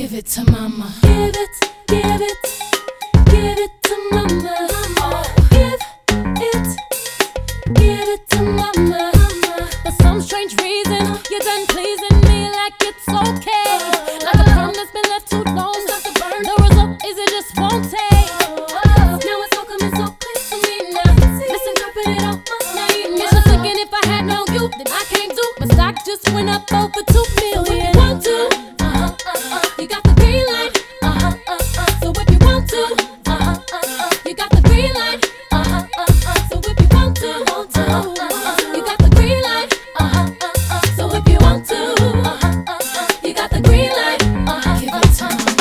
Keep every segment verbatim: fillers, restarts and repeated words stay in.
Give it to mama. Give it, give it, give it to mama. Oh, give it, give it to mama. For some strange reason, you're done pleasing me like it's okay. Like a crumb that's been left too long, stuff to burn. The result is it just won't take. Now it's all coming so clear to me now. Misinterpret it all my name. It's just thinking if I had no you, then I can't do. My stock just went up over two million. So if you want to, uh-huh, uh-uh, you got the green light. Uh-huh, uh-uh. So if you want to, uh-huh, uh-uh, you got the green light. Uh-huh, uh-uh. So if you want to, uh-huh, uh-uh, you got the green light. Uh-huh, uh-uh. So if you want to, uh-huh, uh-uh, you got the green light. Uh-huh, give it to me.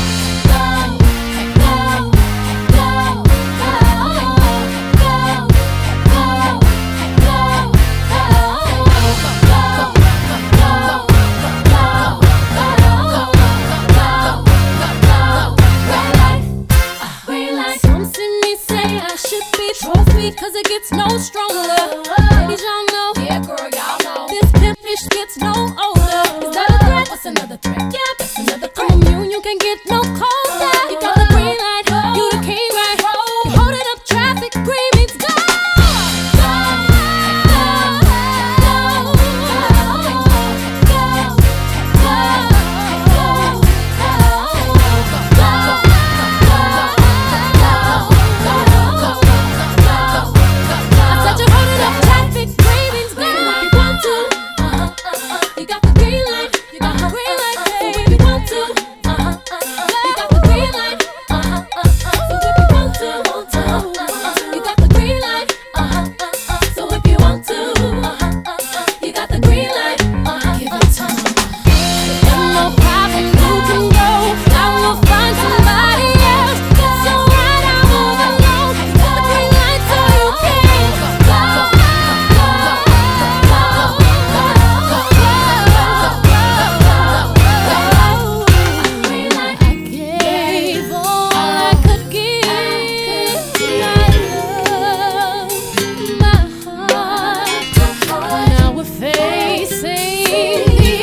Trophy, cause it gets no stronger. Ladies, y'all know. Yeah, girl, y'all know. This pimp fish gets no older. Is that a threat? What's another threat? Yeah, that's another threat. From you, you can get no colder. You got the green light, you the king, right? You holding up traffic, green means go.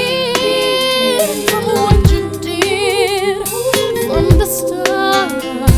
From what you did from the start.